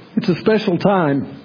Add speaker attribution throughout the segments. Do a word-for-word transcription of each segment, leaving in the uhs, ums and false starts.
Speaker 1: It's a special time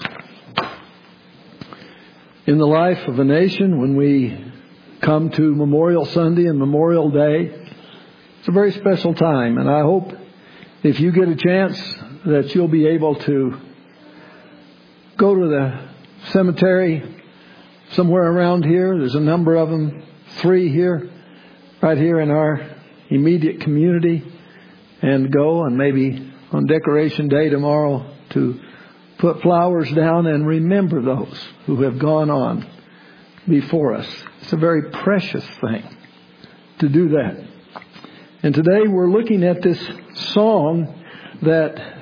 Speaker 1: in the life of a nation when we come to Memorial Sunday and Memorial Day. It's a very special time, and I hope if you get a chance that you'll be able to go to the cemetery somewhere around here. There's a number of them, three here, right here in our immediate community, and go and maybe on Decoration Day tomorrow to put flowers down and remember those who have gone on before us. It's a very precious thing to do that. And today we're looking at this song that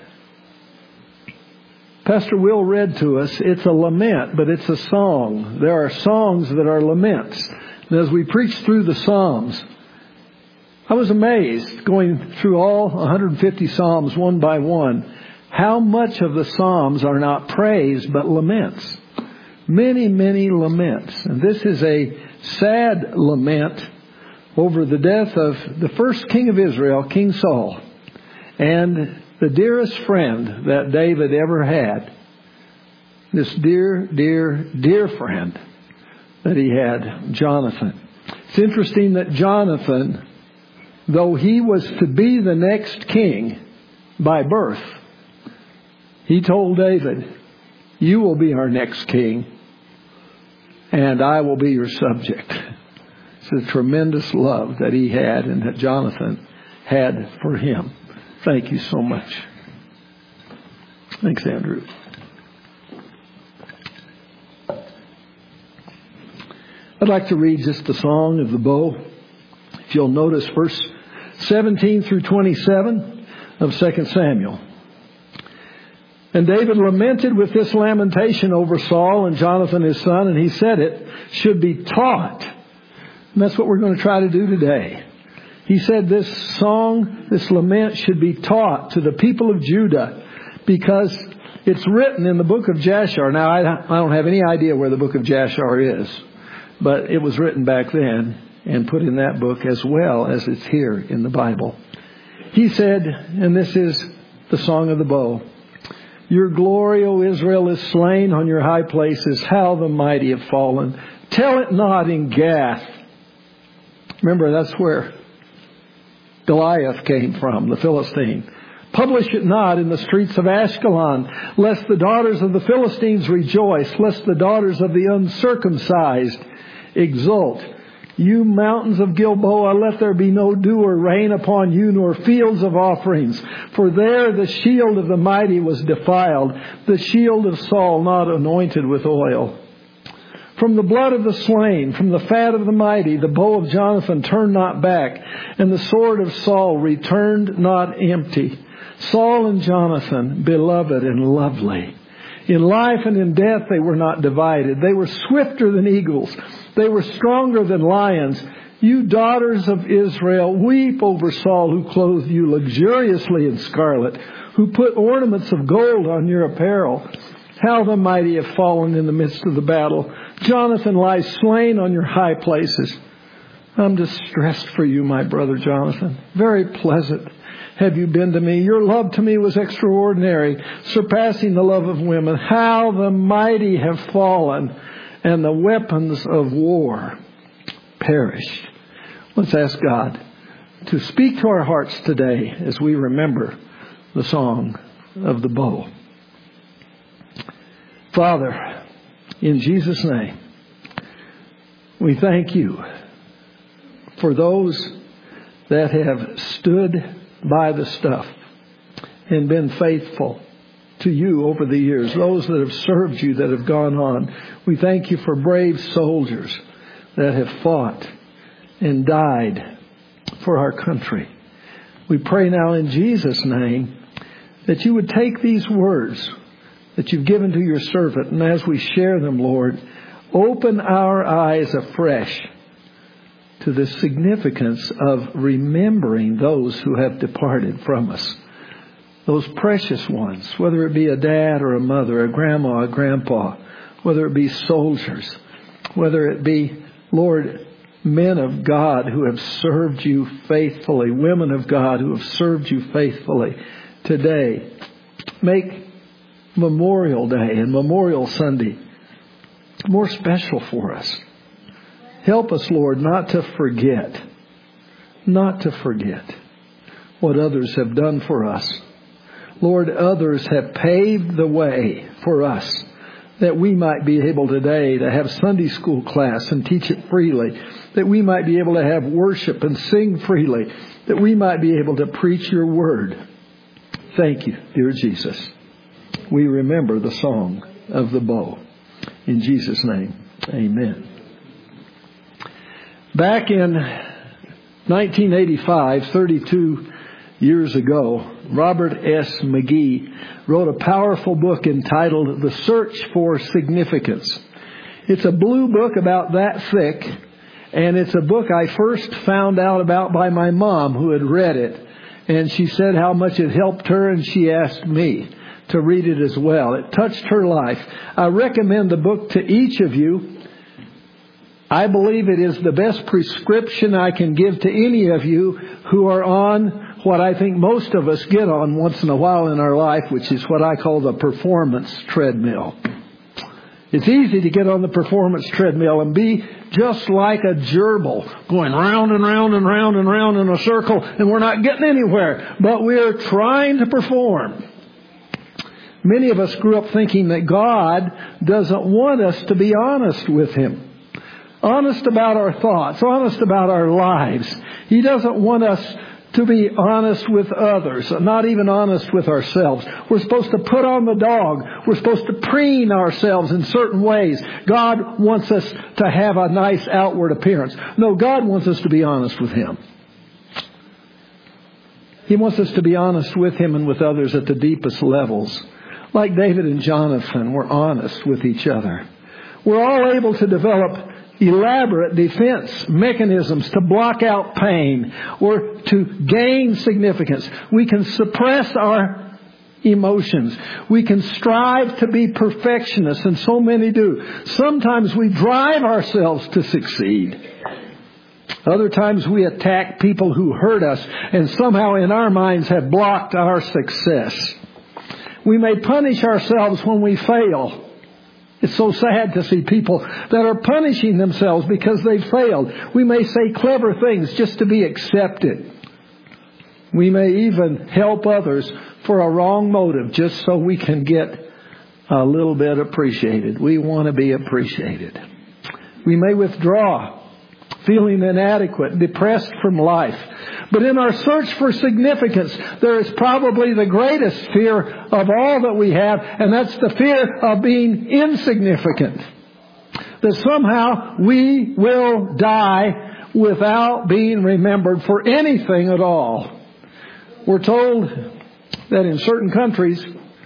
Speaker 1: Pastor Will read to us. It's a lament, but it's a song. There are songs that are laments. And as we preach through the Psalms, I was amazed going through all one hundred fifty Psalms one by one, how much of the Psalms are not praise but laments. Many, many laments. And this is a sad lament over the death of the first king of Israel, King Saul, and the dearest friend that David ever had. This dear, dear, dear friend that he had, Jonathan. It's interesting that Jonathan, though he was to be the next king by birth, he told David, "You will be our next king, and I will be your subject." It's a tremendous love that he had and that Jonathan had for him. Thank you so much. Thanks, Andrew. I'd like to read just the Song of the Bow. If you'll notice verse seventeen through twenty-seven of Second Samuel. "And David lamented with this lamentation over Saul and Jonathan his son, and he said it should be taught." And that's what we're going to try to do today. He said this song, this lament should be taught to the people of Judah because it's written in the book of Jashar. Now, I don't have any idea where the book of Jashar is, but it was written back then and put in that book as well as it's here in the Bible. He said, and this is the Song of the Bow, "Your glory, O Israel, is slain on your high places. How the mighty have fallen. Tell it not in Gath." Remember, that's where Goliath came from, the Philistine. "Publish it not in the streets of Ashkelon, lest the daughters of the Philistines rejoice, lest the daughters of the uncircumcised exult. You mountains of Gilboa, let there be no dew or rain upon you, nor fields of offerings. For there the shield of the mighty was defiled, the shield of Saul not anointed with oil. From the blood of the slain, from the fat of the mighty, the bow of Jonathan turned not back, and the sword of Saul returned not empty. Saul and Jonathan, beloved and lovely. In life and in death they were not divided. They were swifter than eagles. They were stronger than lions. You daughters of Israel, weep over Saul, who clothed you luxuriously in scarlet, who put ornaments of gold on your apparel. How the mighty have fallen in the midst of the battle. Jonathan lies slain on your high places. I'm distressed for you, my brother Jonathan. Very pleasant have you been to me. Your love to me was extraordinary, surpassing the love of women. How the mighty have fallen, and the weapons of war perished." Let's ask God to speak to our hearts today as we remember the Song of the Bow. Father, in Jesus' name, we thank you for those that have stood by the stuff and been faithful to you over the years, those that have served you, that have gone on. We thank you for brave soldiers that have fought and died for our country. We pray now in Jesus' name that you would take these words that you've given to your servant, and as we share them, Lord, open our eyes afresh to the significance of remembering those who have departed from us. Those precious ones, whether it be a dad or a mother, a grandma, a grandpa, whether it be soldiers, whether it be, Lord, men of God who have served you faithfully, women of God who have served you faithfully. Today, make Memorial Day and Memorial Sunday more special for us. Help us, Lord, not to forget, not to forget what others have done for us. Lord, others have paved the way for us that we might be able today to have Sunday school class and teach it freely, that we might be able to have worship and sing freely, that we might be able to preach your word. Thank you, dear Jesus. We remember the song of the bow. In Jesus' name, amen. Back in nineteen eighty-five, thirty-two years ago, Robert S. McGee wrote a powerful book entitled The Search for Significance. It's a blue book about that thick, and it's a book I first found out about by my mom, who had read it. And she said how much it helped her, and she asked me to read it as well. It touched her life. I recommend the book to each of you. I believe it is the best prescription I can give to any of you who are on what I think most of us get on once in a while in our life, which is what I call the performance treadmill. It's easy to get on the performance treadmill and be just like a gerbil, going round and round and round and round in a circle, and we're not getting anywhere, but we're trying to perform. Many of us grew up thinking that God doesn't want us to be honest with Him. Honest about our thoughts, honest about our lives. He doesn't want us to be honest with others, not even honest with ourselves. We're supposed to put on the dog. We're supposed to preen ourselves in certain ways. God wants us to have a nice outward appearance. No, God wants us to be honest with Him. He wants us to be honest with Him and with others at the deepest levels. Like David and Jonathan were honest with each other. We're all able to develop elaborate defense mechanisms to block out pain or to gain significance. We can suppress our emotions. We can strive to be perfectionists, and so many do. Sometimes we drive ourselves to succeed. Other times we attack people who hurt us and somehow in our minds have blocked our success. We may punish ourselves when we fail. It's so sad to see people that are punishing themselves because they failed. We may say clever things just to be accepted. We may even help others for a wrong motive just so we can get a little bit appreciated. We want to be appreciated. We may withdraw, feeling inadequate, depressed from life. But in our search for significance, there is probably the greatest fear of all that we have, and that's the fear of being insignificant. That somehow we will die without being remembered for anything at all. We're told that in certain countries,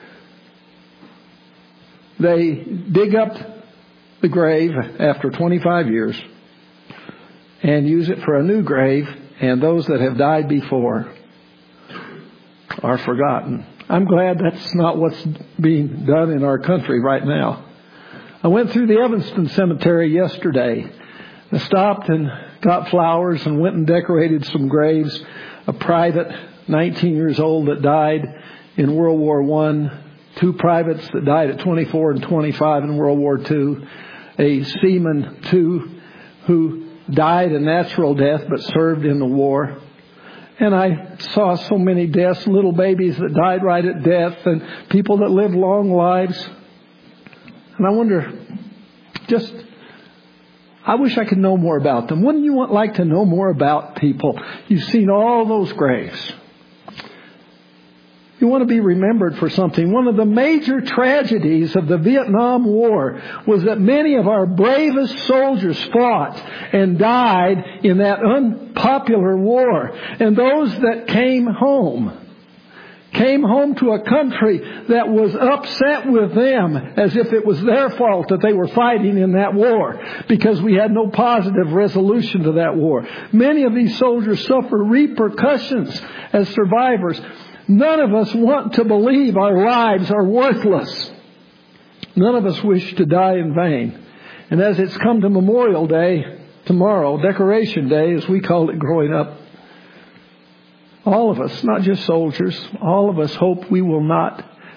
Speaker 1: they dig up the grave after twenty-five years and use it for a new grave. And those that have died before are forgotten. I'm glad that's not what's being done in our country right now. I went through the Evanston Cemetery yesterday. I stopped and got flowers and went and decorated some graves. A private, nineteen years old, that died in World War One. Two privates that died at twenty-four and twenty-five in World War Two. A seaman, too, who died a natural death but served in the war. And I saw so many deaths, little babies that died right at death and people that lived long lives. And I wonder, just, I wish I could know more about them. Wouldn't you want, like to know more about people? You've seen all those graves. You want to be remembered for something. One of the major tragedies of the Vietnam War was that many of our bravest soldiers fought and died in that unpopular war. And those that came home, came home to a country that was upset with them as if it was their fault that they were fighting in that war because we had no positive resolution to that war. Many of these soldiers suffer repercussions as survivors. None of us want to believe our lives are worthless. None of us wish to die in vain. And as it's come to Memorial Day, tomorrow, Decoration Day, as we called it growing up, all of us, not just soldiers, all of us hope we will not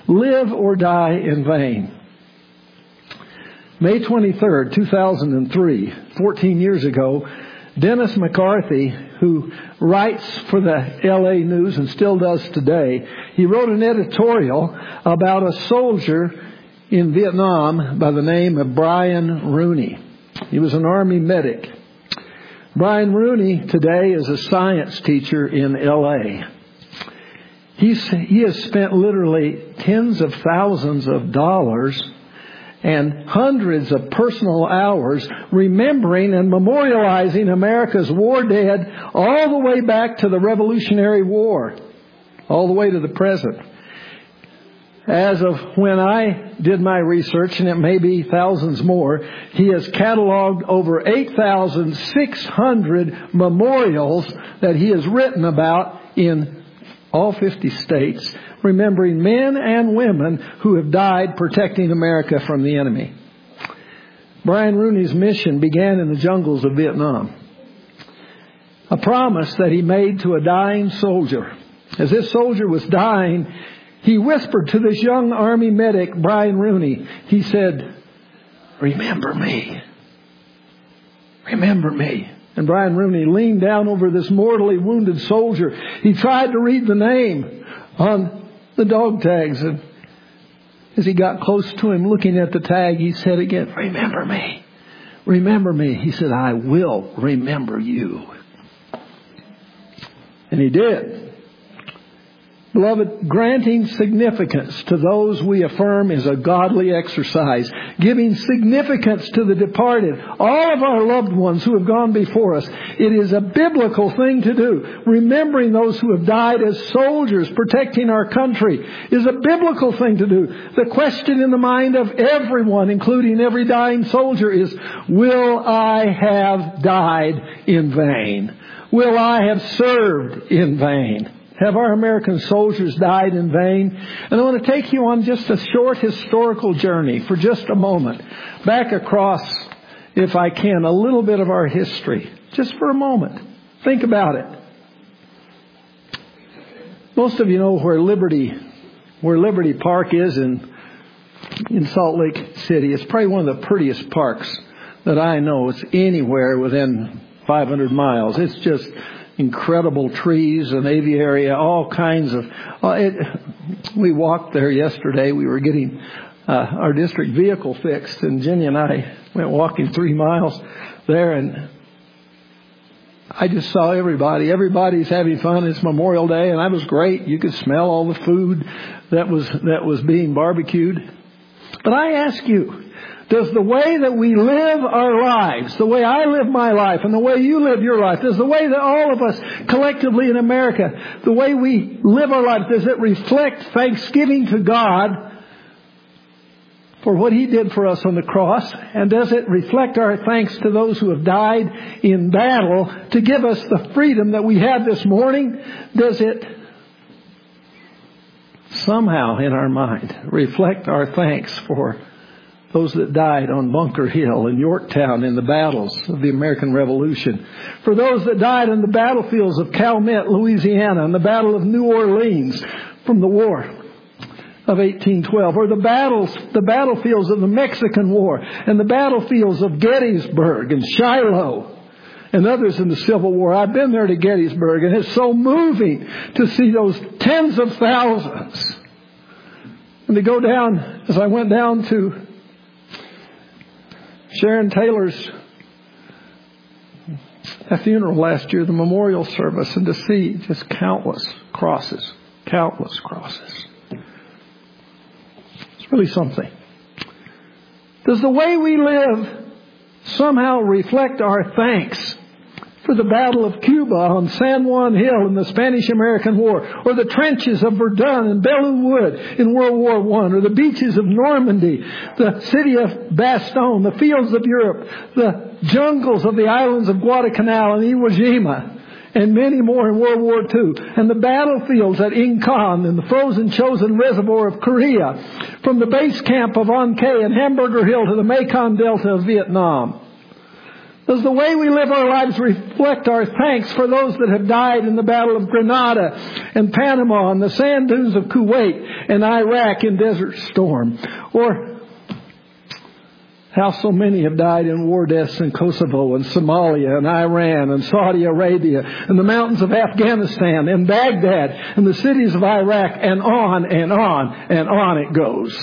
Speaker 1: live or die in vain. May twenty-third, two thousand three, fourteen years ago, Dennis McCarthy, who writes for the L A News and still does today, he wrote an editorial about a soldier in Vietnam by the name of Brian Rooney. He was an Army medic. Brian Rooney today is a science teacher in L A. He's, he has spent literally tens of thousands of dollars and hundreds of personal hours remembering and memorializing America's war dead all the way back to the Revolutionary War, all the way to the present. As of when I did my research, and it may be thousands more, he has cataloged over eight thousand six hundred memorials that he has written about in all fifty states, remembering men and women who have died protecting America from the enemy. Brian Rooney's mission began in the jungles of Vietnam. A promise that he made to a dying soldier. As this soldier was dying, he whispered to this young Army medic, Brian Rooney, he said, "Remember me. Remember me." And Brian Rooney leaned down over this mortally wounded soldier. He tried to read the name on the dog tags. And as he got close to him, looking at the tag, he said again, "Remember me. Remember me." He said, "I will remember you." And he did. Beloved, granting significance to those we affirm is a godly exercise. Giving significance to the departed, all of our loved ones who have gone before us, it is a biblical thing to do. Remembering those who have died as soldiers protecting our country is a biblical thing to do. The question in the mind of everyone, including every dying soldier, is, will I have died in vain? Will I have served in vain? Have our American soldiers died in vain? And I want to take you on just a short historical journey for just a moment. Back across, if I can, a little bit of our history. Just for a moment. Think about it. Most of you know where Liberty, where Liberty Park is in, in Salt Lake City. It's probably one of the prettiest parks that I know. It's anywhere within five hundred miles. It's just incredible trees and aviary, all kinds of... Uh, it, we walked there yesterday. We were getting uh, our district vehicle fixed, and Jenny and I went walking three miles there, and I just saw everybody. Everybody's having fun. It's Memorial Day, and that was great. You could smell all the food that was that was being barbecued. But I ask you, does the way that we live our lives, the way I live my life and the way you live your life, does the way that all of us collectively in America, the way we live our life, does it reflect thanksgiving to God for what He did for us on the cross? And does it reflect our thanks to those who have died in battle to give us the freedom that we have this morning? Does it somehow in our mind reflect our thanks for those that died on Bunker Hill and Yorktown in the battles of the American Revolution? For those that died in the battlefields of Calumet, Louisiana, and the Battle of New Orleans from the War of eighteen twelve, or the battles, the battlefields of the Mexican War, and the battlefields of Gettysburg and Shiloh, and others in the Civil War. I've been there to Gettysburg, and it's so moving to see those tens of thousands. And to go down, as I went down to Sharon Taylor's funeral last year, the memorial service, and to see just countless crosses, countless crosses. It's really something. Does the way we live somehow reflect our thanks for the Battle of Cuba on San Juan Hill in the Spanish-American War, or the trenches of Verdun and Belleau Wood in World War One, or the beaches of Normandy, the city of Bastogne, the fields of Europe, the jungles of the islands of Guadalcanal and Iwo Jima, and many more in World War Two, and the battlefields at Incheon and the frozen Chosin Reservoir of Korea, from the base camp of An Khe and Hamburger Hill to the Mekong Delta of Vietnam. Does the way we live our lives reflect our thanks for those that have died in the Battle of Grenada and Panama and the sand dunes of Kuwait and Iraq in Desert Storm? Or how so many have died in war deaths in Kosovo and Somalia and Iran and Saudi Arabia and the mountains of Afghanistan and Baghdad and the cities of Iraq, and on and on and on it goes.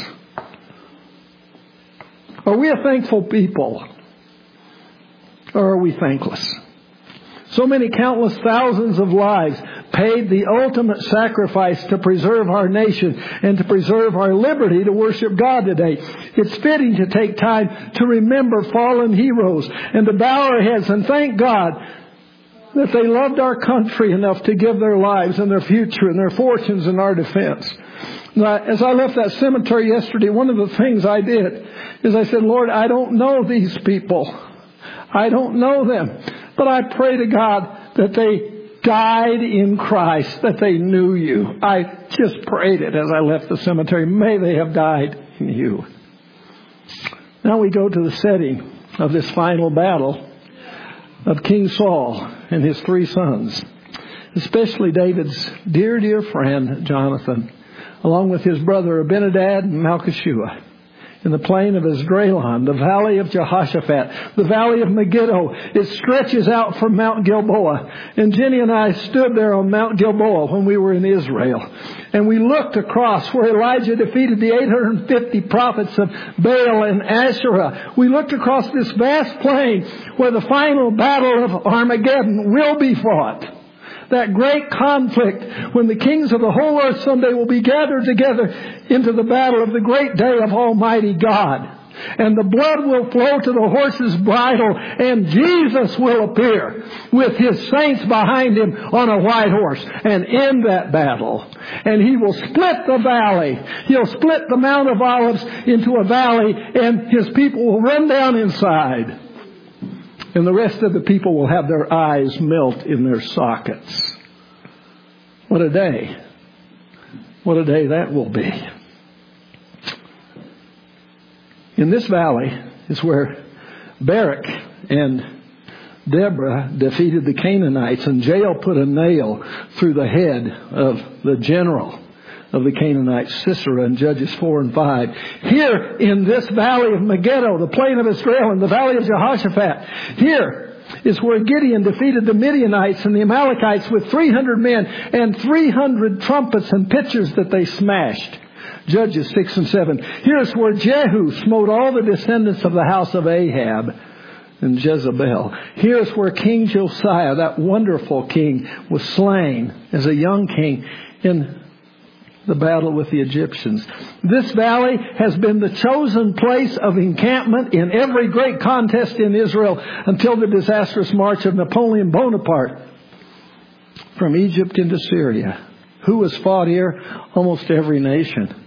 Speaker 1: Are we a thankful people? Or are we thankless? So many countless thousands of lives paid the ultimate sacrifice to preserve our nation and to preserve our liberty to worship God today. It's fitting to take time to remember fallen heroes and to bow our heads and thank God that they loved our country enough to give their lives and their future and their fortunes in our defense. Now, as I left that cemetery yesterday, one of the things I did is I said, Lord, I don't know these people. I don't know them. But I pray to God that they died in Christ, that they knew you. I just prayed it as I left the cemetery. May they have died in you. Now we go to the setting of this final battle of King Saul and his three sons, especially David's dear, dear friend Jonathan, along with his brother Abinadab and Malchishua, in the plain of Esdraelon, the valley of Jehoshaphat, the valley of Megiddo. It stretches out from Mount Gilboa. And Jenny and I stood there on Mount Gilboa when we were in Israel. And we looked across where Elijah defeated the eight hundred fifty prophets of Baal and Asherah. We looked across this vast plain where the final battle of Armageddon will be fought. That great conflict when the kings of the whole earth someday will be gathered together into the battle of the great day of Almighty God. And the blood will flow to the horse's bridle, and Jesus will appear with his saints behind him on a white horse and end that battle. And he will split the valley. He'll split the Mount of Olives into a valley, and his people will run down inside. And the rest of the people will have their eyes melt in their sockets. What a day. What a day that will be. In this valley is where Barak and Deborah defeated the Canaanites, and Jael put a nail through the head of the general of the Canaanites, Sisera, in Judges four and five. Here in this valley of Megiddo, the plain of Israel, and the valley of Jehoshaphat, here is where Gideon defeated the Midianites and the Amalekites with three hundred men and three hundred trumpets and pitchers that they smashed. Judges six and seven. Here's where Jehu smote all the descendants of the house of Ahab and Jezebel. Here's where King Josiah, that wonderful king, was slain as a young king in the battle with the Egyptians. This valley has been the chosen place of encampment in every great contest in Israel until the disastrous march of Napoleon Bonaparte from Egypt into Syria. Who has fought here? Almost every nation.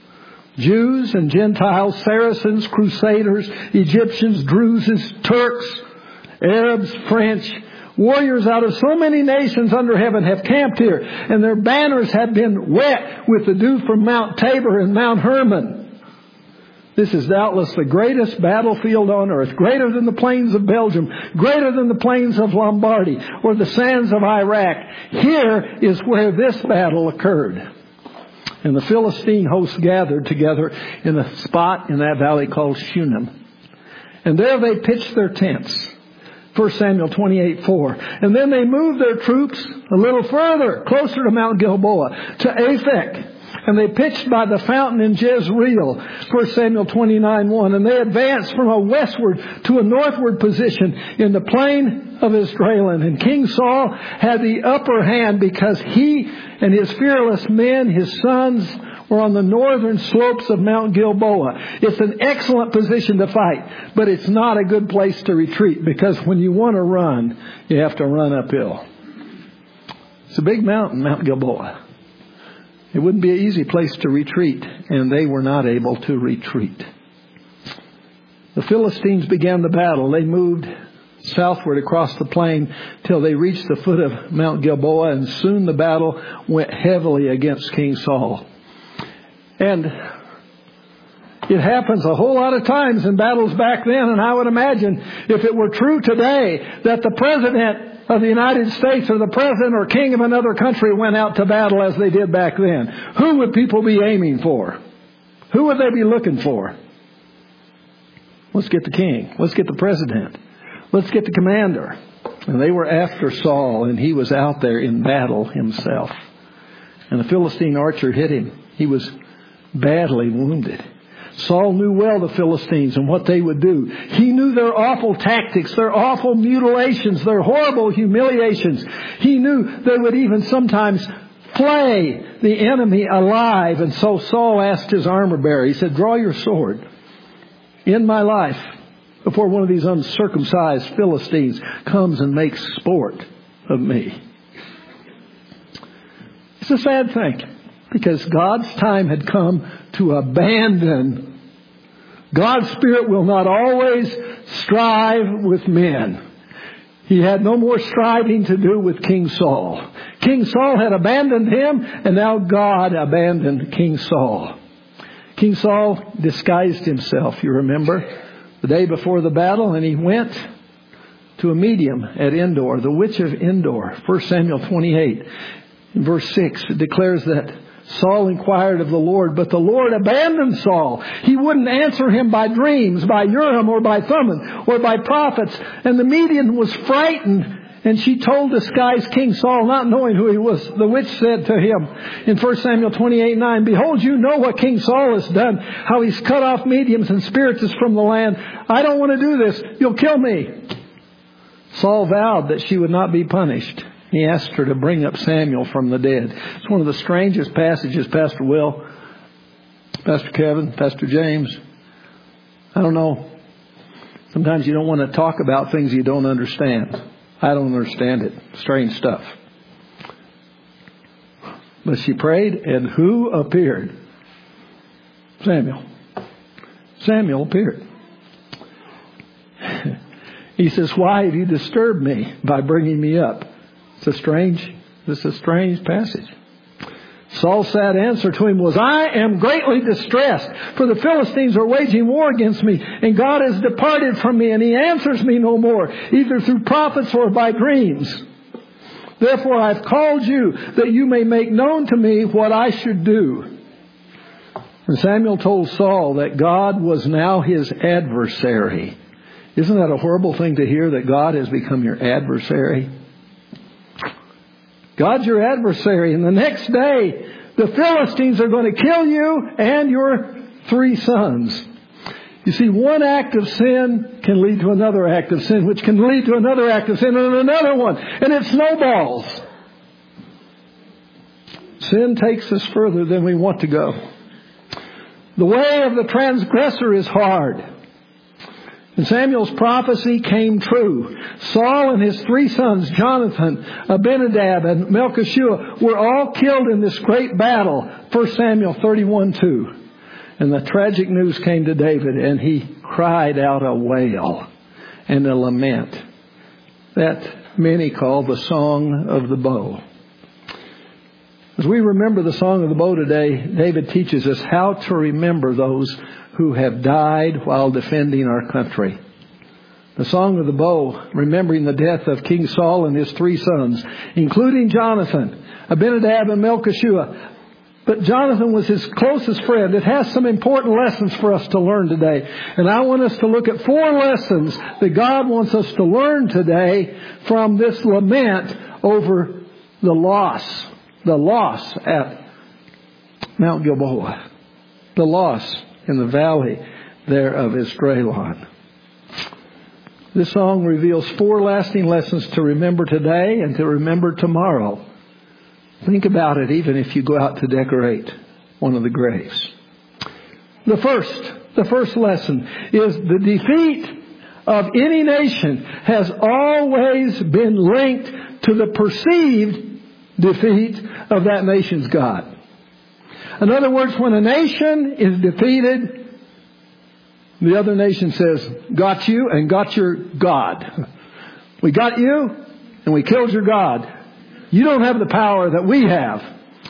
Speaker 1: Jews and Gentiles, Saracens, Crusaders, Egyptians, Druzes, Turks, Arabs, French. Warriors out of so many nations under heaven have camped here, and their banners have been wet with the dew from Mount Tabor and Mount Hermon. This is doubtless the greatest battlefield on earth, greater than the plains of Belgium, greater than the plains of Lombardy or the sands of Iraq. Here is where this battle occurred. And the Philistine hosts gathered together in a spot in that valley called Shunem. And there they pitched their tents. First Samuel twenty-eight four. And then they moved their troops a little further, closer to Mount Gilboa, to Aphek. And they pitched by the fountain in Jezreel. First Samuel twenty-nine one. And they advanced from a westward to a northward position in the plain of Esdraelon. And King Saul had the upper hand because he and his fearless men, his sons, were on the northern slopes of Mount Gilboa. It's an excellent position to fight, but it's not a good place to retreat, because when you want to run, you have to run uphill. It's a big mountain, Mount Gilboa. It wouldn't be an easy place to retreat, and they were not able to retreat. The Philistines began the battle. They moved southward across the plain till they reached the foot of Mount Gilboa, and soon the battle went heavily against King Saul. And It happens a whole lot of times in battles back then, and I would imagine if it were true today that the President of the United States or the President or King of another country went out to battle as they did back then, who would people be aiming for? Who would they be looking for? Let's get the king. Let's get the president. Let's get the commander. And they were after Saul, and he was out there in battle himself. And the Philistine archer hit him. He was badly wounded. Saul knew well the Philistines and what they would do. He knew their awful tactics, their awful mutilations, their horrible humiliations. He knew they would even sometimes flay the enemy alive. And so Saul asked his armor bearer, he said, draw your sword. In my life, before one of these uncircumcised Philistines comes and makes sport of me. It's a sad thing, because God's time had come to abandon. God's Spirit will not always strive with men. He had no more striving to do with King Saul. King Saul had abandoned him, and now God abandoned King Saul. King Saul disguised himself, you remember, the day before the battle, and he went to a medium at Endor, the witch of Endor. First Samuel twenty-eight, in verse six, it declares that Saul inquired of the Lord, but the Lord abandoned Saul. He wouldn't answer him by dreams, by Urim or by Thummim or by prophets. And the medium was frightened, and she told disguised King Saul, not knowing who he was. The witch said to him in First Samuel twenty-eight nine, behold, you know what King Saul has done, how he's cut off mediums and spiritists from the land. I don't want to do this. You'll kill me. Saul vowed that she would not be punished. He asked her to bring up Samuel from the dead. It's one of the strangest passages, Pastor Will, Pastor Kevin, Pastor James. I don't know. Sometimes you don't want to talk about things you don't understand. I don't understand it. Strange stuff. But she prayed, and who appeared? Samuel. Samuel appeared. He says, why have you disturbed me by bringing me up? It's a strange, this is a strange passage. Saul's sad answer to him was, I am greatly distressed, for the Philistines are waging war against me, and God has departed from me, and he answers me no more, either through prophets or by dreams. Therefore I have called you, that you may make known to me what I should do. And Samuel told Saul that God was now his adversary. Isn't that a horrible thing to hear, that God has become your adversary? God's your adversary, and the next day the Philistines are going to kill you and your three sons. You see, one act of sin can lead to another act of sin, which can lead to another act of sin and another one, and it snowballs. Sin takes us further than we want to go. The way of the transgressor is hard. And Samuel's prophecy came true. Saul and his three sons, Jonathan, Abinadab, and Melchishua, were all killed in this great battle. First Samuel thirty-one two. And the tragic news came to David, and he cried out a wail and a lament that many call the Song of the Bow. As we remember the Song of the Bow today, David teaches us how to remember those who have died while defending our country. The Song of the Bow, remembering the death of King Saul and his three sons, including Jonathan, Abinadab, and Melchishua. But Jonathan was his closest friend. It has some important lessons for us to learn today. And I want us to look at four lessons that God wants us to learn today from this lament over the loss. The loss at Mount Gilboa. The loss in the valley there of Esdraelon. This song reveals four lasting lessons to remember today and to remember tomorrow. Think about it even if you go out to decorate one of the graves. The first, the first lesson is the defeat of any nation has always been linked to the perceived defeat of that nation's God. In other words, when a nation is defeated, the other nation says, got you and got your God. We got you and we killed your God. You don't have the power that we have.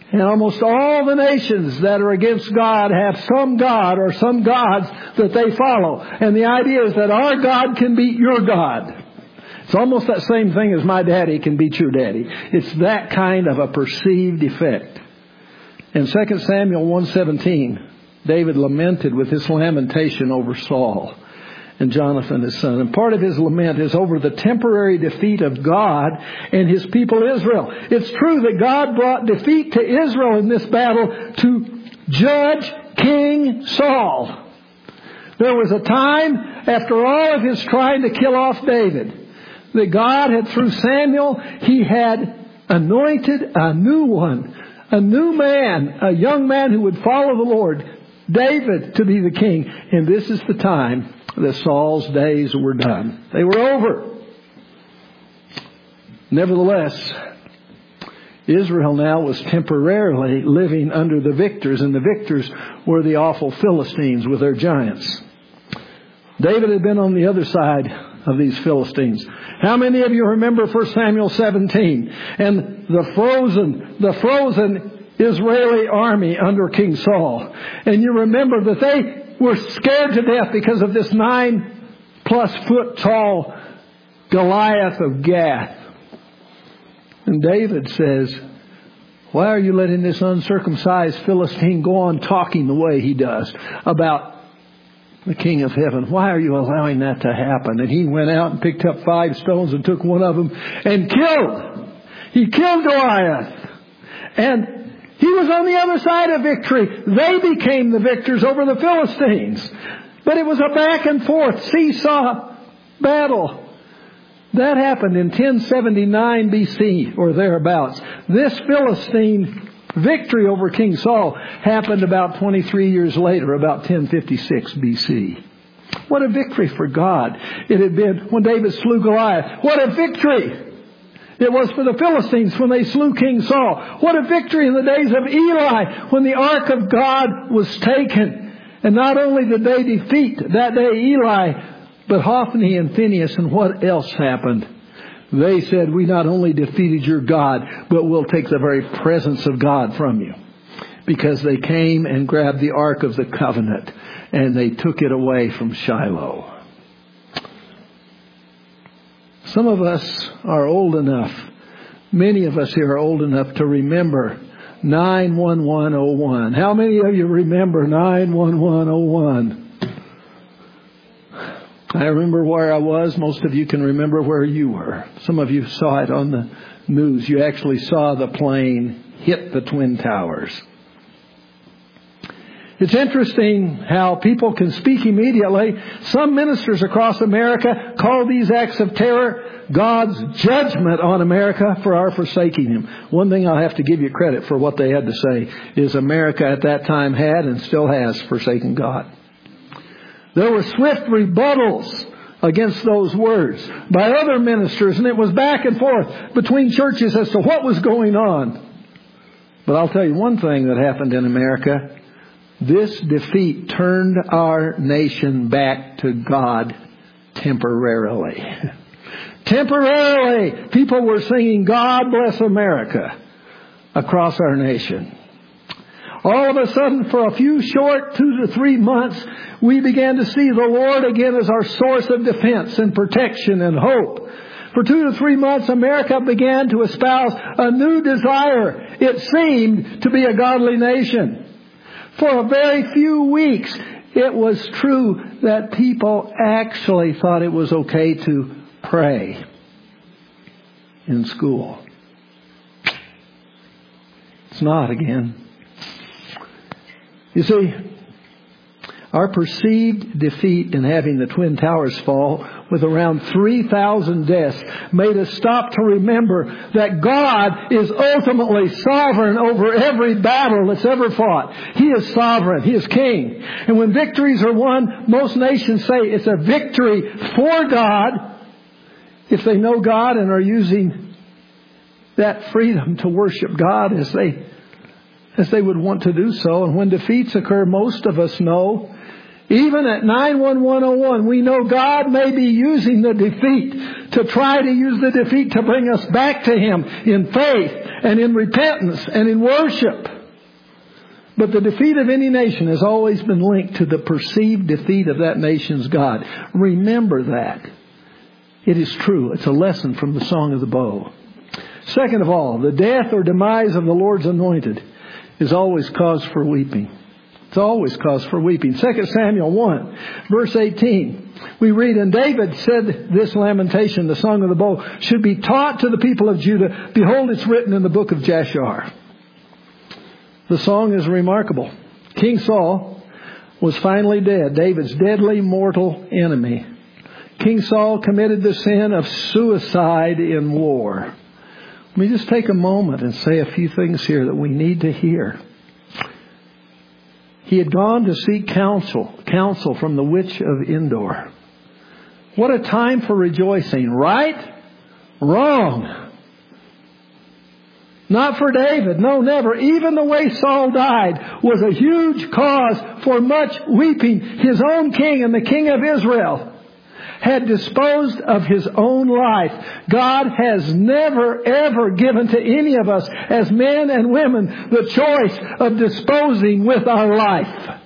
Speaker 1: And almost all the nations that are against God have some God or some gods that they follow. And the idea is that our God can beat your God. It's almost that same thing as my daddy can beat your daddy. It's that kind of a perceived effect. In Second Samuel one seventeen, David lamented with his lamentation over Saul and Jonathan his son. And part of his lament is over the temporary defeat of God and his people Israel. It's true that God brought defeat to Israel in this battle to judge King Saul. There was a time, after all of his trying to kill off David, that God had, through Samuel, He had anointed a new one, a new man, a young man who would follow the Lord, David, to be the king. And this is the time that Saul's days were done. They were over. Nevertheless, Israel now was temporarily living under the victors, and the victors were the awful Philistines with their giants. David had been on the other side of these Philistines. How many of you remember First Samuel seventeen and the frozen, the frozen Israeli army under King Saul? And you remember that they were scared to death because of this nine plus foot tall Goliath of Gath. And David says, why are you letting this uncircumcised Philistine go on talking the way he does about the King of Heaven? Why are you allowing that to happen? And he went out and picked up five stones and took one of them and killed. He killed Goliath. And he was on the other side of victory. They became the victors over the Philistines. But it was a back and forth seesaw battle. That happened in ten seventy-nine B C or thereabouts. This Philistine victory over King Saul happened about twenty-three years later, about ten fifty-six B C. What a victory for God it had been when David slew Goliath. What a victory it was for the Philistines when they slew King Saul. What a victory in the days of Eli when the ark of God was taken. And not only did they defeat that day Eli, but Hophni and Phinehas. And what else happened? They said, we not only defeated your God, but we'll take the very presence of God from you. Because they came and grabbed the Ark of the Covenant and they took it away from Shiloh. Some of us are old enough, many of us here are old enough to remember nine one one oh one. How many of you remember nine one one oh one? I remember where I was. Most of you can remember where you were. Some of you saw it on the news. You actually saw the plane hit the Twin Towers. It's interesting how people can speak immediately. Some ministers across America call these acts of terror God's judgment on America for our forsaking Him. One thing I'll have to give you credit for what they had to say is America at that time had and still has forsaken God. There were swift rebuttals against those words by other ministers, and it was back and forth between churches as to what was going on. But I'll tell you one thing that happened in America. This defeat turned our nation back to God temporarily. Temporarily, people were singing God Bless America across our nation. All of a sudden, for a few short two to three months, we began to see the Lord again as our source of defense and protection and hope. For two to three months, America began to espouse a new desire. It seemed to be a godly nation. For a very few weeks, it was true that people actually thought it was okay to pray in school. It's not again. You see, our perceived defeat in having the Twin Towers fall with around three thousand deaths made us stop to remember that God is ultimately sovereign over every battle that's ever fought. He is sovereign. He is king. And when victories are won, most nations say it's a victory for God if they know God and are using that freedom to worship God as they as they would want to do so. And when defeats occur, most of us know, even at nine one one oh one, we know God may be using the defeat to try to use the defeat to bring us back to Him in faith and in repentance and in worship. But the defeat of any nation has always been linked to the perceived defeat of that nation's God. Remember that. It is true. It's a lesson from the Song of the Bow. Second of all, the death or demise of the Lord's anointed is always cause for weeping. It's always cause for weeping. Second Samuel one, verse eighteen. We read, and David said this lamentation, the Song of the Bow, should be taught to the people of Judah. Behold, it's written in the book of Jashar. The song is remarkable. King Saul was finally dead, David's deadly mortal enemy. King Saul committed the sin of suicide in war. Let me just take a moment and say a few things here that we need to hear. He had gone to seek counsel, counsel from the witch of Endor. What a time for rejoicing. Right? Wrong. Not for David. No, never. Even the way Saul died was a huge cause for much weeping. His own king and the king of Israel had disposed of his own life. God has never, ever given to any of us as men and women the choice of disposing with our life.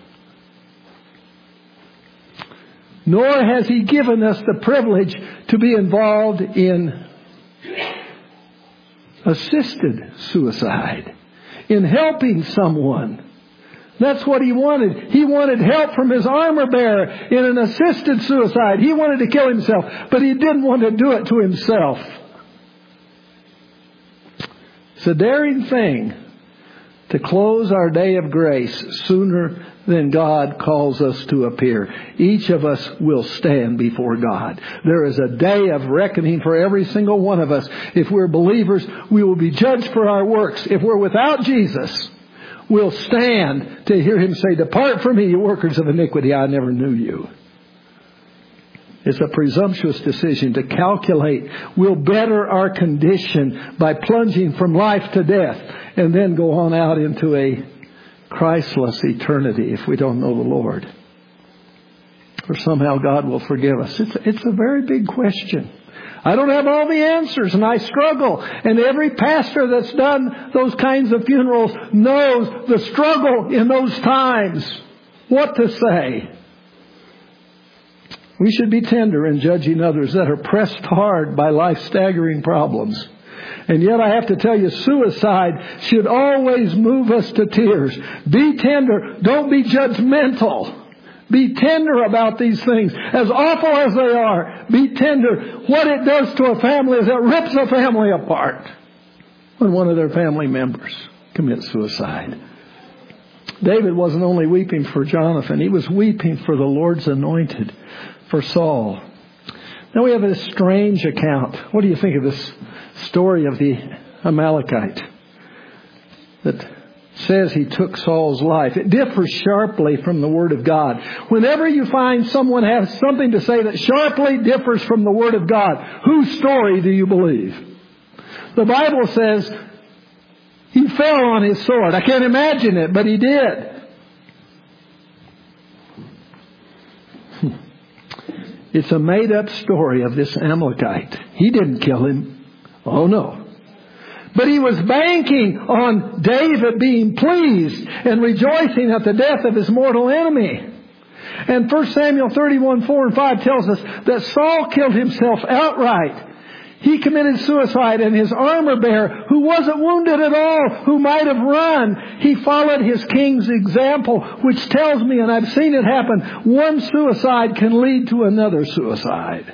Speaker 1: Nor has He given us the privilege to be involved in assisted suicide, in helping someone. That's what He wanted. He wanted help from His armor bearer in an assisted suicide. He wanted to kill himself, but He didn't want to do it to himself. It's a daring thing to close our day of grace sooner than God calls us to appear. Each of us will stand before God. There is a day of reckoning for every single one of us. If we're believers, we will be judged for our works. If we're without Jesus, we'll stand to hear Him say, depart from me, you workers of iniquity, I never knew you. It's a presumptuous decision to calculate we'll better our condition by plunging from life to death and then go on out into a Christless eternity if we don't know the Lord. Or somehow God will forgive us. It's, it's a very big question. I don't have all the answers and I struggle. And every pastor that's done those kinds of funerals knows the struggle in those times. What to say? We should be tender in judging others that are pressed hard by life's staggering problems. And yet I have to tell you, suicide should always move us to tears. Be tender. Don't be judgmental. Be tender about these things. As awful as they are, be tender. What it does to a family is it rips a family apart when one of their family members commits suicide. David wasn't only weeping for Jonathan. He was weeping for the Lord's anointed, for Saul. Now we have a strange account. What do you think of this story of the Amalekite that says he took Saul's life? It differs sharply from the Word of God. Whenever you find someone has something to say that sharply differs from the Word of God, whose story do you believe? The Bible says he fell on his sword. I can't imagine it, but he did. It's a made-up story of this Amalekite. He didn't kill him. Oh, no. But he was banking on David being pleased and rejoicing at the death of his mortal enemy. And First Samuel thirty-one, four and five tells us that Saul killed himself outright. He committed suicide, and his armor bearer, who wasn't wounded at all, who might have run, he followed his king's example, which tells me, and I've seen it happen, one suicide can lead to another suicide.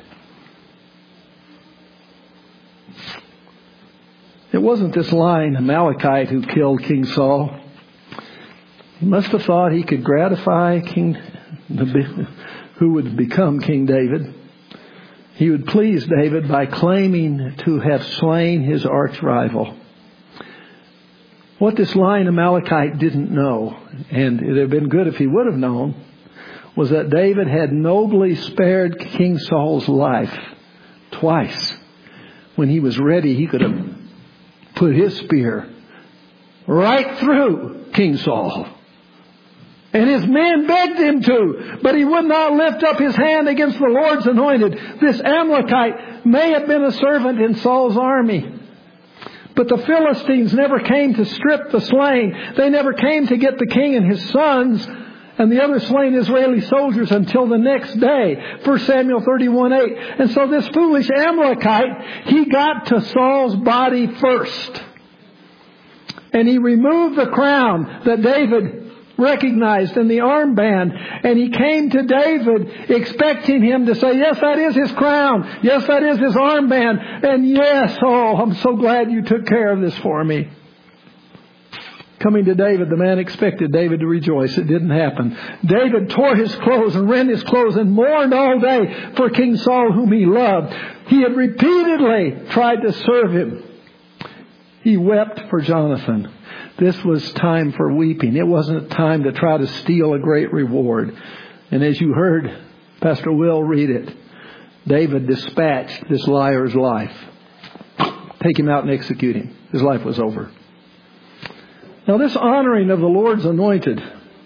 Speaker 1: It wasn't this lying Amalekite who killed King Saul. He must have thought he could gratify King, who would become King David. He would please David by claiming to have slain his arch rival. What this lying Amalekite didn't know, and it would have been good if he would have known, was that David had nobly spared King Saul's life twice. When he was ready, he could have put his spear right through King Saul. And his men begged him to, but he would not lift up his hand against the Lord's anointed. This Amalekite may have been a servant in Saul's army, But the Philistines never came to strip the slain. They never came to get the king and his sons and the other slain Israeli soldiers until the next day. First Samuel thirty-one eight. And so this foolish Amalekite, he got to Saul's body first. And he removed the crown that David recognized in the armband. And he came to David expecting him to say, yes, that is his crown. Yes, that is his armband. And yes, oh, I'm so glad you took care of this for me. Coming to David, the man expected David to rejoice. It didn't happen. David tore his clothes and rent his clothes and mourned all day for King Saul, whom he loved. He had repeatedly tried to serve him. He wept for Jonathan. This was time for weeping. It wasn't a time to try to steal a great reward. And as you heard Pastor Will read it, David dispatched this liar's life. Take him out and execute him. His life was over. Now this honoring of the Lord's anointed,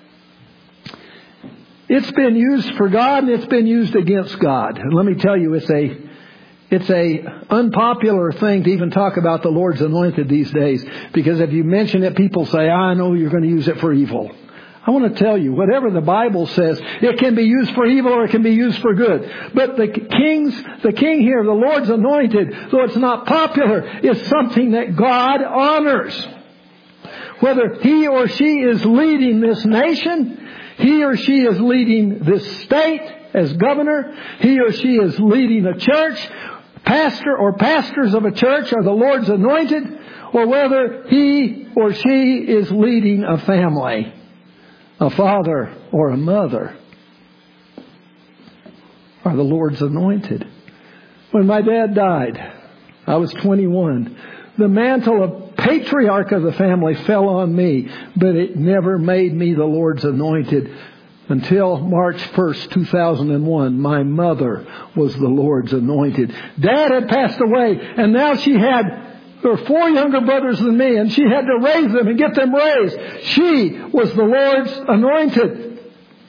Speaker 1: it's been used for God and it's been used against God. And let me tell you, it's a It's a unpopular thing to even talk about the Lord's anointed these days. Because if you mention it, people say, I know you're going to use it for evil. I want to tell you, whatever the Bible says, it can be used for evil or it can be used for good. But the king's, the king here, the Lord's anointed, though it's not popular, is something that God honors. Whether he or she is leading this nation, he or she is leading this state as governor, he or she is leading a church, pastor or pastors of a church are the Lord's anointed, or whether he or she is leading a family, a father or a mother, are the Lord's anointed. When my dad died, I was twenty-one. The mantle of patriarch of the family fell on me, but it never made me the Lord's anointed. Until March first, two thousand one, my mother was the Lord's anointed. Dad had passed away, and now she had, there were four younger brothers than me, and she had to raise them and get them raised. She was the Lord's anointed.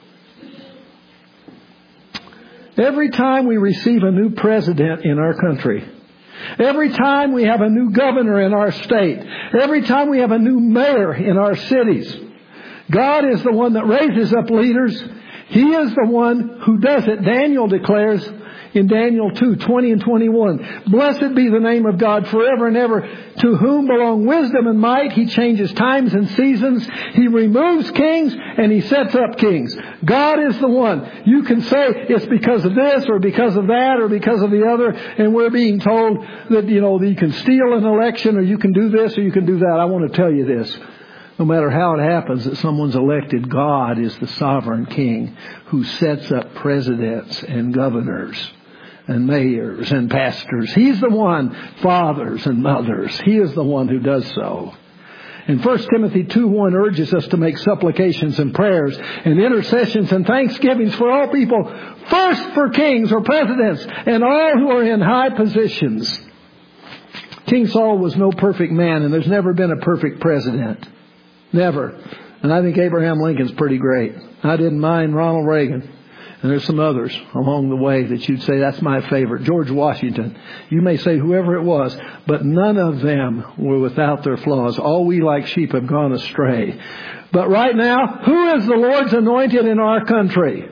Speaker 1: Every time we receive a new president in our country, every time we have a new governor in our state, every time we have a new mayor in our cities, God is the one that raises up leaders. He is the one who does it. Daniel declares in Daniel two, twenty and twenty-one, blessed be the name of God forever and ever, to whom belong wisdom and might. He changes times and seasons. He removes kings and he sets up kings. God is the one. You can say it's because of this or because of that or because of the other, and we're being told that, you know, you can steal an election or you can do this or you can do that. I want to tell you this. No matter how it happens that someone's elected, God is the sovereign king who sets up presidents and governors and mayors and pastors. He's the one, fathers and mothers. He is the one who does so. And First Timothy two one urges us to make supplications and prayers and intercessions and thanksgivings for all people, first for kings or presidents and all who are in high positions. King Saul was no perfect man, and there's never been a perfect president. Never. And I think Abraham Lincoln's pretty great. I didn't mind Ronald Reagan. And there's some others along the way that you'd say, that's my favorite. George Washington. You may say whoever it was, but none of them were without their flaws. All we like sheep have gone astray. But right now, who is the Lord's anointed in our country?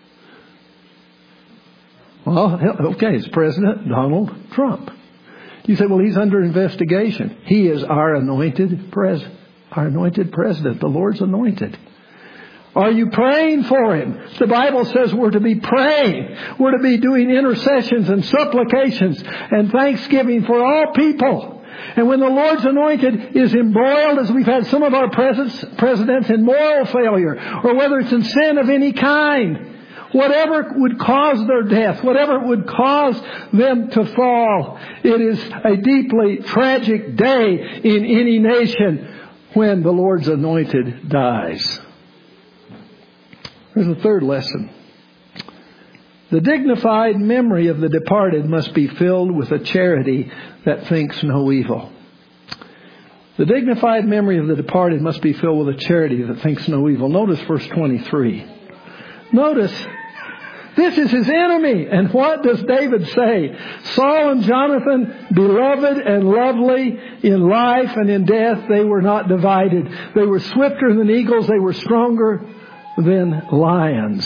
Speaker 1: Well, okay, it's President Donald Trump. You say, well, he's under investigation. He is our anointed president. Our anointed president, the Lord's anointed. Are you praying for him? The Bible says we're to be praying. We're to be doing intercessions and supplications and thanksgiving for all people. And when the Lord's anointed is embroiled, as we've had some of our presidents, in moral failure, or whether it's in sin of any kind, whatever would cause their death, whatever would cause them to fall, it is a deeply tragic day in any nation when the Lord's anointed dies. There's a third lesson. The dignified memory of the departed must be filled with a charity that thinks no evil. The dignified memory of the departed must be filled with a charity that thinks no evil. Notice verse twenty-three. Notice This is his enemy. And what does David say? Saul and Jonathan, beloved and lovely in life and in death, they were not divided. They were swifter than eagles. They were stronger than lions.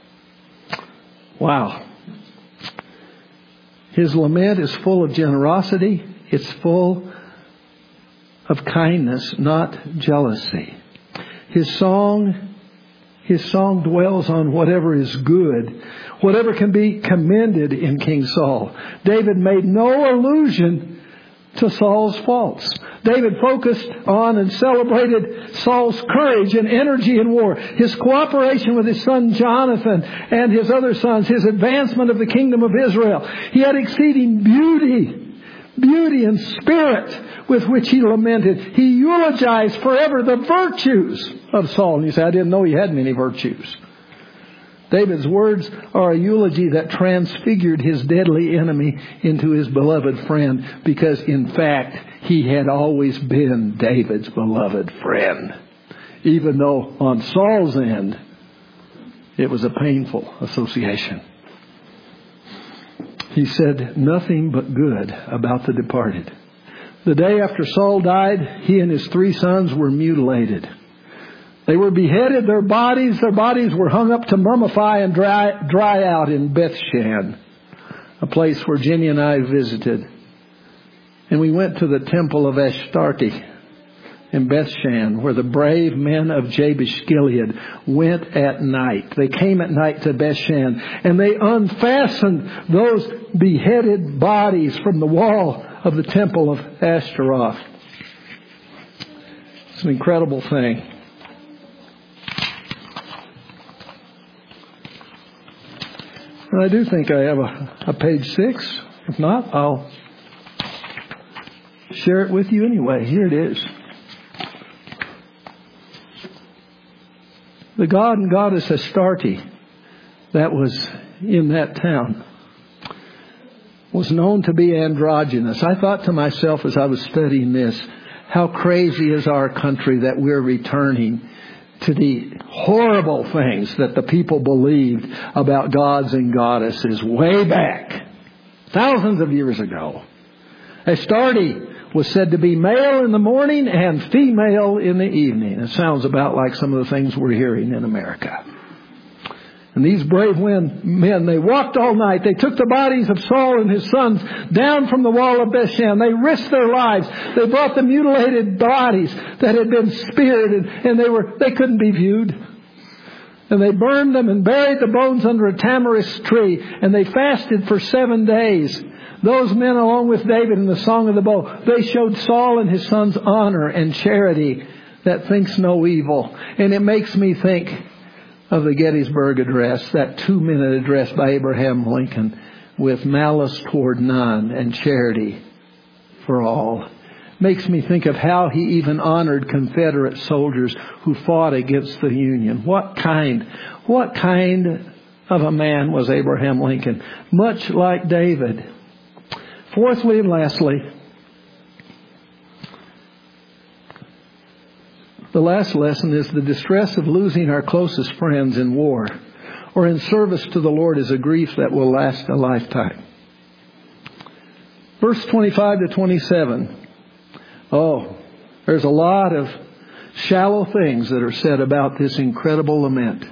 Speaker 1: Wow. His lament is full of generosity. It's full of kindness, not jealousy. His song, his song dwells on whatever is good, whatever can be commended in King Saul. David made no allusion to Saul's faults. David focused on and celebrated Saul's courage and energy in war, his cooperation with his son Jonathan and his other sons, his advancement of the kingdom of Israel. He had exceeding beauty, beauty and spirit with which he lamented. He eulogized forever the virtues of Saul. And you say, I didn't know he had many virtues. David's words are a eulogy that transfigured his deadly enemy into his beloved friend, because in fact he had always been David's beloved friend, even though on Saul's end it was a painful association. He said nothing but good about the departed. The day after Saul died, he and his three sons were mutilated. They were beheaded, their bodies, their bodies were hung up to mummify and dry, dry out in Bethshan, a place where Jenny and I visited. And we went to the temple of Astarte in Bethshan, where the brave men of Jabesh Gilead went at night. They came at night to Bethshan, and they unfastened those beheaded bodies from the wall of the temple of Ashtaroth. It's an incredible thing. And I do think I have a, a page six. If not, I'll share it with you anyway. Here it is. The god and goddess Astarte that was in that town was known to be androgynous. I thought to myself as I was studying this, how crazy is our country that we're returning to the horrible things that the people believed about gods and goddesses way back, thousands of years ago. Astarte was said to be male in the morning and female in the evening. It sounds about like some of the things we're hearing in America. And these brave men, they walked all night. They took the bodies of Saul and his sons down from the wall of Bethshan. They risked their lives. They brought the mutilated bodies that had been speared, and, and they were they couldn't be viewed. And they burned them and buried the bones under a tamarisk tree. And they fasted for seven days. Those men, along with David in the Song of the Bow, they showed Saul and his sons honor and charity that thinks no evil. And it makes me think of the Gettysburg Address, that two-minute address by Abraham Lincoln, with malice toward none and charity for all. Makes me think of how he even honored Confederate soldiers who fought against the Union. What kind, what kind of a man was Abraham Lincoln? Much like David. Fourthly and lastly, the last lesson is the distress of losing our closest friends in war or in service to the Lord is a grief that will last a lifetime. Verse twenty-five to twenty-seven. Oh, there's a lot of shallow things that are said about this incredible lament.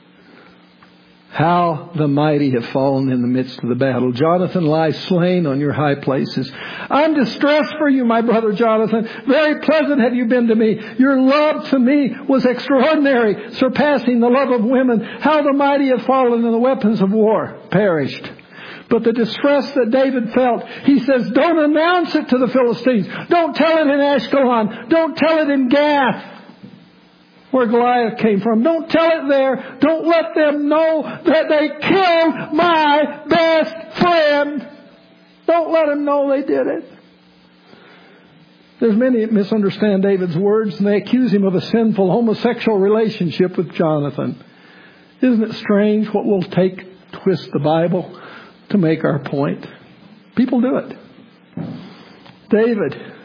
Speaker 1: How the mighty have fallen in the midst of the battle. Jonathan lies slain on your high places. I'm distressed for you, my brother Jonathan. Very pleasant have you been to me. Your love to me was extraordinary, surpassing the love of women. How the mighty have fallen and the weapons of war perished. But the distress that David felt, he says, don't announce it to the Philistines. Don't tell it in Ashkelon. Don't tell it in Gath, where Goliath came from. Don't tell it there. Don't let them know that they killed my best friend. Don't let them know they did it. There's many that misunderstand David's words, and they accuse him of a sinful homosexual relationship with Jonathan. Isn't it strange what we'll take, twist the Bible to make our point? People do it. David.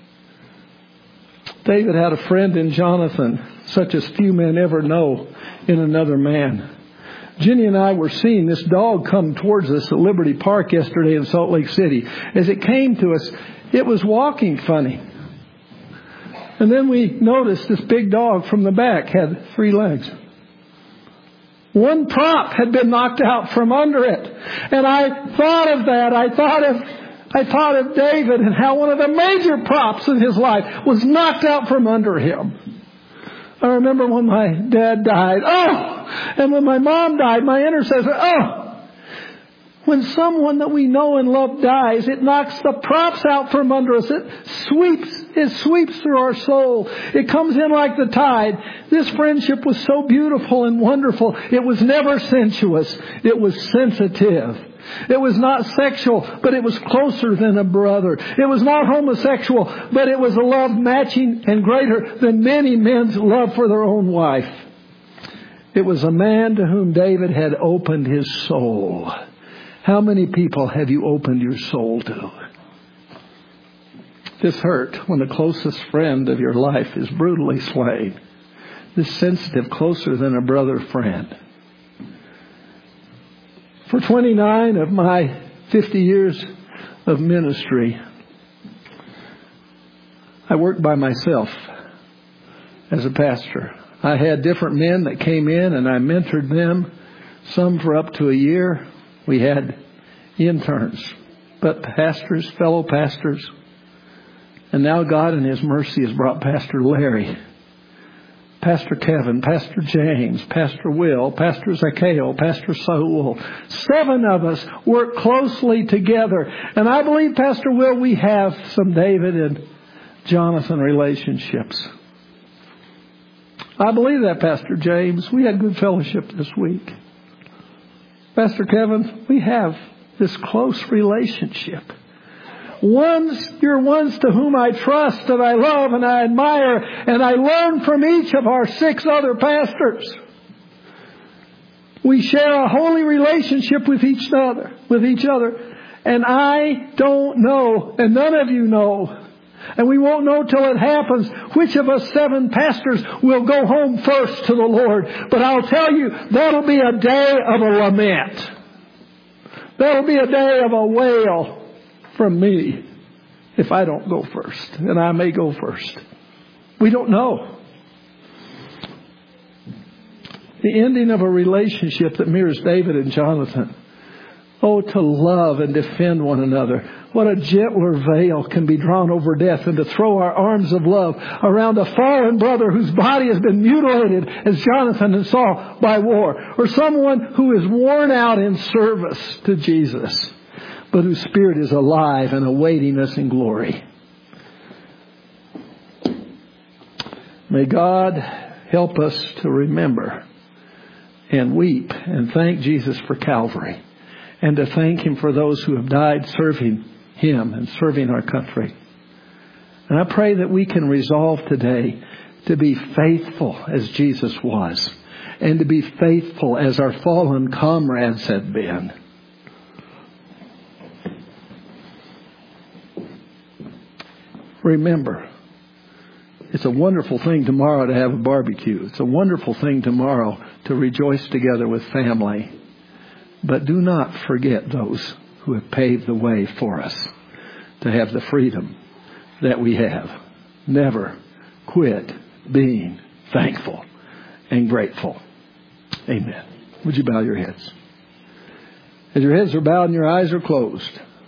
Speaker 1: David had a friend in Jonathan, such as few men ever know in another man. Jenny and I were seeing this dog come towards us at Liberty Park yesterday in Salt Lake City. As it came to us, it was walking funny. And then we noticed this big dog from the back had three legs. One prop had been knocked out from under it. And I thought of that. I thought of I thought of David and how one of the major props in his life was knocked out from under him. I remember when my dad died. Oh! And when my mom died, my intercessor. Oh! When someone that we know and love dies, it knocks the props out from under us. It sweeps, it sweeps through our soul. It comes in like the tide. This friendship was so beautiful and wonderful. It was never sensuous. It was sensitive. It was not sexual, but it was closer than a brother. It was not homosexual, but it was a love matching and greater than many men's love for their own wife. It was a man to whom David had opened his soul. How many people have you opened your soul to? This hurt when the closest friend of your life is brutally slain. This sensitive, closer than a brother friend. For twenty-nine of my fifty years of ministry, I worked by myself as a pastor. I had different men that came in and I mentored them, some for up to a year. We had interns, but pastors, fellow pastors. And now God in His mercy has brought Pastor Larry, Pastor Kevin, Pastor James, Pastor Will, Pastor Zacchaeus, Pastor Saul. Seven of us work closely together. And I believe, Pastor Will, we have some David and Jonathan relationships. I believe that, Pastor James. We had good fellowship this week. Pastor Kevin, we have this close relationship. Ones, you're ones to whom I trust and I love and I admire, and I learn from each of our six other pastors. We share a holy relationship with each other, with each other. And I don't know, and none of you know, and we won't know till it happens, which of us seven pastors will go home first to the Lord. But I'll tell you, that'll be a day of a lament. That'll be a day of a wail from me if I don't go first. And I may go first. We don't know. The ending of a relationship that mirrors David and Jonathan. Oh, to love and defend one another. What a gentler veil can be drawn over death than to throw our arms of love around a fallen brother whose body has been mutilated, as Jonathan and Saul, by war. Or someone who is worn out in service to Jesus, but whose spirit is alive and awaiting us in glory. May God help us to remember and weep and thank Jesus for Calvary, and to thank Him for those who have died serving Him and serving our country. And I pray that we can resolve today to be faithful as Jesus was, and to be faithful as our fallen comrades have been. Remember, it's a wonderful thing tomorrow to have a barbecue. It's a wonderful thing tomorrow to rejoice together with family. But do not forget those who have paved the way for us to have the freedom that we have. Never quit being thankful and grateful. Amen. Would you bow your heads? As your heads are bowed and your eyes are closed,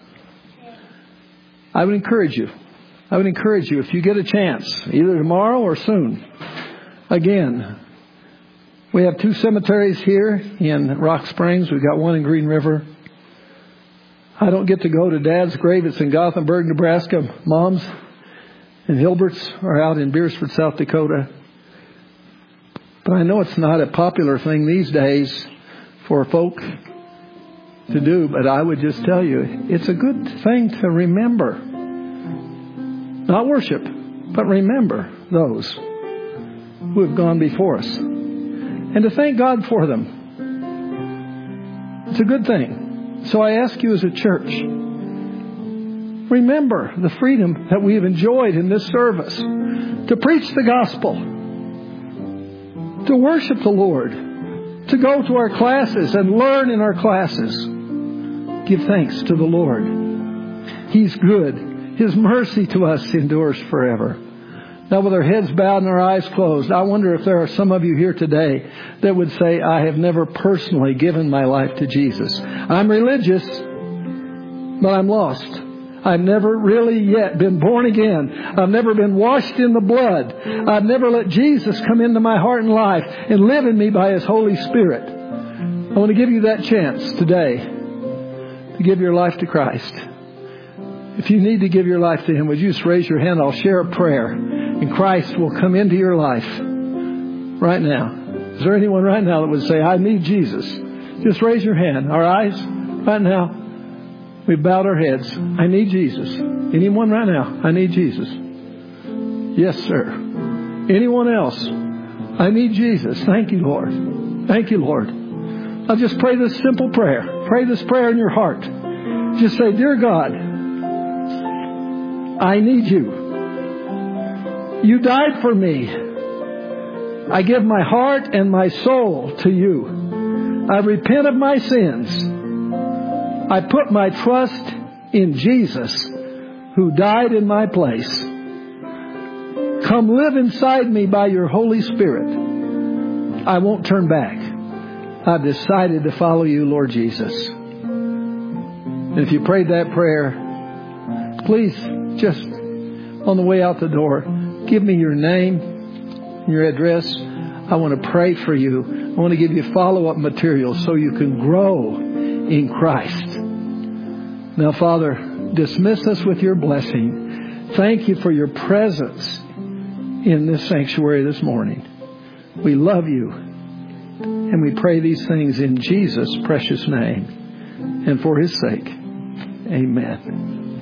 Speaker 1: I would encourage you. I would encourage you, if you get a chance, either tomorrow or soon. Again, we have two cemeteries here in Rock Springs. We've got one in Green River. I don't get to go to Dad's grave. It's in Gothenburg, Nebraska. Mom's and Hilbert's are out in Beersford, South Dakota. But I know it's not a popular thing these days for folk to do. But I would just tell you, it's a good thing to remember. Not worship, but remember those who have gone before us. And to thank God for them. It's a good thing. So I ask you as a church, remember the freedom that we have enjoyed in this service. To preach the gospel. To worship the Lord. to go to our classes and learn in our classes. Give thanks to the Lord. He's good. His mercy to us endures forever. Now, with our heads bowed and our eyes closed, I wonder if there are some of you here today that would say, I have never personally given my life to Jesus. I'm religious, but I'm lost. I've never really yet been born again. I've never been washed in the blood. I've never let Jesus come into my heart and life and live in me by His Holy Spirit. I want to give you that chance today to give your life to Christ. If you need to give your life to Him, would you just raise your hand? I'll share a prayer, and Christ will come into your life right now. Is there anyone right now that would say, I need Jesus? Just raise your hand. Our eyes right now. We've bowed our heads. I need Jesus. Anyone right now? I need Jesus. Yes, sir. Anyone else? I need Jesus. Thank you, Lord. Thank you, Lord. I'll just pray this simple prayer. Pray this prayer in your heart. Just say, Dear God, I need you. You died for me. I give my heart and my soul to you. I repent of my sins. I put my trust in Jesus, who died in my place. Come live inside me by your Holy Spirit. I won't turn back. I've decided to follow you, Lord Jesus. And if you prayed that prayer, please, just on the way out the door, give me your name, your address. I want to pray for you. I want to give you follow-up material so you can grow in Christ. Now, Father, dismiss us with your blessing. Thank you for your presence in this sanctuary this morning. We love you, and we pray these things in Jesus' precious name and for His sake. Amen.